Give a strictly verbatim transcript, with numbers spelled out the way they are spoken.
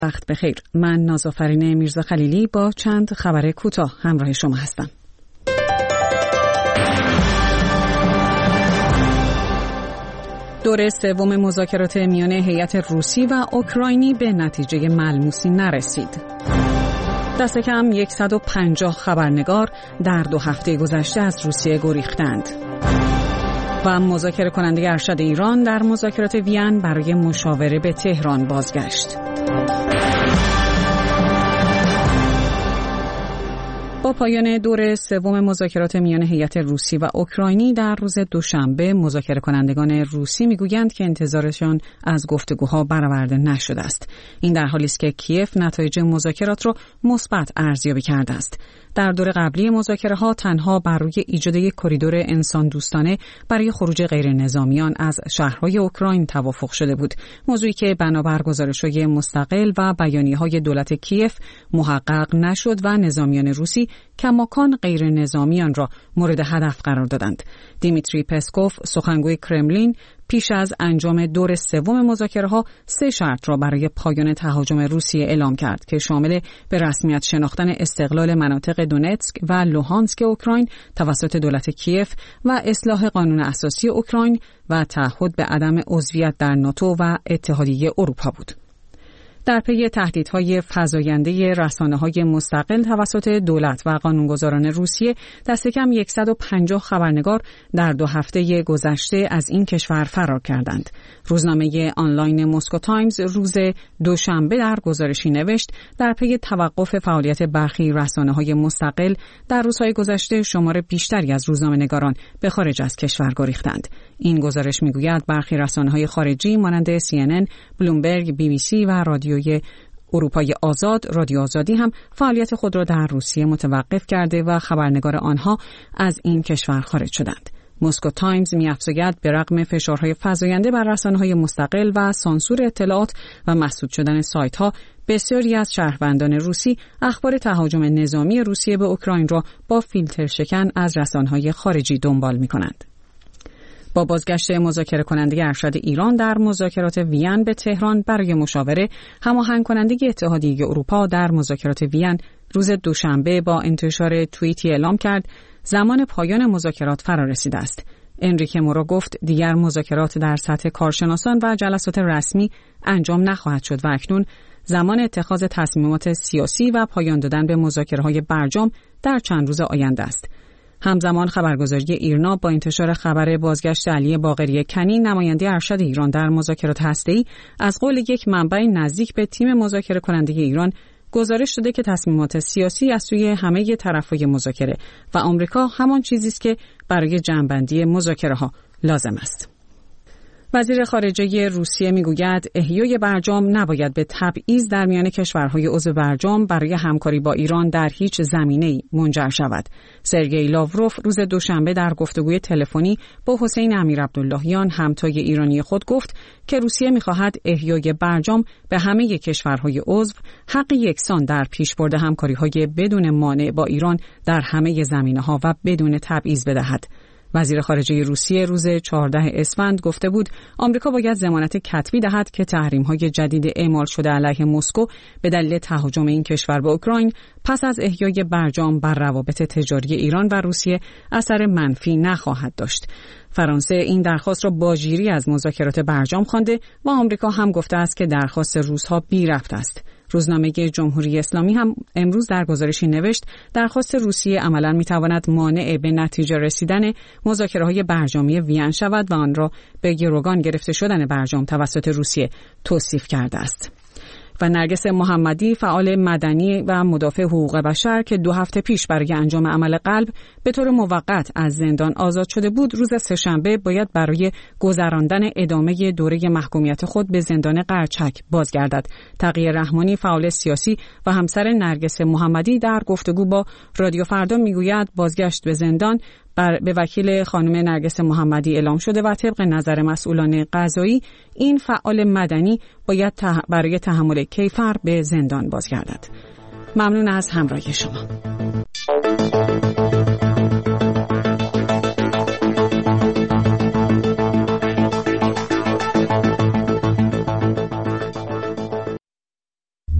وقت بخیر. من نازآفرین میرزا خلیلی با چند خبر کوتاه همراه شما هستم. دور سوم مذاکرات میان هیئت روسی و اوکراینی به نتیجه ملموسی نرسید. دست کم صد و پنجاه خبرنگار در دو هفته گذشته از روسیه گریختند. و مذاکره کننده ارشد ایران در مذاکرات وین برای مشاوره به تهران بازگشت. با پایان دور سوم مذاکرات میان هیئت روسی و اوکراینی در روز دوشنبه، مذاکره کنندگان روسی میگویند که انتظارشان از گفتگوها برآورده نشده است. این در حالی است که کیف نتایج مذاکرات را مثبت ارزیابی کرده است. در دور قبلی مذاکره‌ها تنها بر روی ایجاد یک کریدور انسان دوستانه برای خروج غیر نظامیان از شهرهای اوکراین توافق شده بود، موضوعی که بنابر گزارش‌های مستقل و بیانیه‌های دولت کیف محقق نشد و نظامیان روسی کماکان غیر نظامیان را مورد هدف قرار دادند. دیمیتری پسکوف، سخنگوی کرملین، پیش از انجام دور سوم مذاکره‌ها سه شرط را برای پایان تهاجم روسیه اعلام کرد که شامل به رسمیت شناختن استقلال مناطق دونتسک و لوهانسک اوکراین توسط دولت کیف و اصلاح قانون اساسی اوکراین و تعهد به عدم عضویت در ناتو و اتحادیه اروپا بود. در پی تهدیدهای فزاینده رسانه‌های مستقل توسط دولت و قانونگذاران روسیه، دست کم صد و پنجاه خبرنگار در دو هفته گذشته از این کشور فرار کردند. روزنامه آنلاین مسکو تایمز روز دوشنبه در گزارشی نوشت در پی توقف فعالیت برخی رسانه‌های مستقل در روزهای گذشته شمار بیشتری از روزنامه‌نگاران به خارج از کشور گریختند. این گزارش می‌گوید برخی رسانه‌های خارجی مانند سی ان ان، بلومبرگ، بی بی سی و رادیوی اروپای آزاد، رادیو آزادی هم فعالیت خود را در روسیه متوقف کرده و خبرنگار آنها از این کشور خارج شدند. مسکو تایمز می‌افزاید به رغم فشارهای فزاینده بر رسانه‌های مستقل و سانسور اطلاعات و مسدود شدن سایت‌ها، بسیاری از شهروندان روسی اخبار تهاجم نظامی روسیه به اوکراین را با فیلتر شکن از رسانه‌های خارجی دنبال می‌کنند. با بازگشت مذاکره کننده ارشد ایران در مذاکرات وین به تهران برای مشاوره، هماهنگ کنندگی اتحادیه اروپا در مذاکرات وین روز دوشنبه با انتشار توییتی اعلام کرد زمان پایان مذاکرات فرا رسیده است. انریکه مورا گفت دیگر مذاکرات در سطح کارشناسان و جلسات رسمی انجام نخواهد شد و اکنون زمان اتخاذ تصمیمات سیاسی و پایان دادن به مذاکره‌های برجام در چند روز آینده است. همزمان خبرگزاری ایرنا با انتشار خبر بازگشت علی باقری کنی، نماینده ارشد ایران در مذاکرات هسته‌ای، از قول یک منبع نزدیک به تیم مذاکره کننده ایران گزارش داده که تصمیمات سیاسی از سوی همه طرف‌های مذاکره و آمریکا همان چیزی است که برای جمع‌بندی مذاکره‌ها لازم است. وزیر خارجه روسیه میگوید احیای برجام نباید به تبعیض در میان کشورهای عضو برجام برای همکاری با ایران در هیچ زمینه‌ای منجر شود. سرگئی لاوروف روز دوشنبه در گفتگوی تلفنی با حسین امیرعبداللهیان، همتای ایرانی خود، گفت که روسیه می‌خواهد احیای برجام به همه کشورهای عضو حق یکسان در پیشبرد همکاری‌های بدون مانع با ایران در همه زمینه‌ها و بدون تبعیض بدهد. وزیر خارجه روسیه روز چهاردهم اسفند گفته بود آمریکا باید ضمانت کتبی دهد که تحریم‌های جدید اعمال شده علیه مسکو به دلیل تهاجم این کشور به اوکراین پس از احیای برجام بر روابط تجاری ایران و روسیه اثر منفی نخواهد داشت. فرانسه این درخواست را باجیری از مذاکرات برجام خوانده و آمریکا هم گفته است که درخواست روس‌ها بی ربط است. روزنامه جمهوری اسلامی هم امروز در گزارشی نوشت درخواست روسیه عملاً می‌تواند مانع به نتیجه رسیدن مذاکره‌های برجامی وین شود و آن را به گروگان گرفته شدن برجام توسط روسیه توصیف کرده است. و نرگس محمدی، فعال مدنی و مدافع حقوق بشر که دو هفته پیش برای انجام عمل قلب به طور موقت از زندان آزاد شده بود، روز سه‌شنبه باید برای گذراندن ادامه دوره محکومیت خود به زندان قرچک بازگردد. تقی رحمانی، فعال سیاسی و همسر نرگس محمدی، در گفتگو با رادیو فردا میگوید بازگشت به زندان بر به وکیل خانم نرگس محمدی اعلام شده و طبق نظر مسئولان قضایی این فعال مدنی باید ته... برای تحمل کیفر به زندان بازگردد. ممنون از همراهی شما.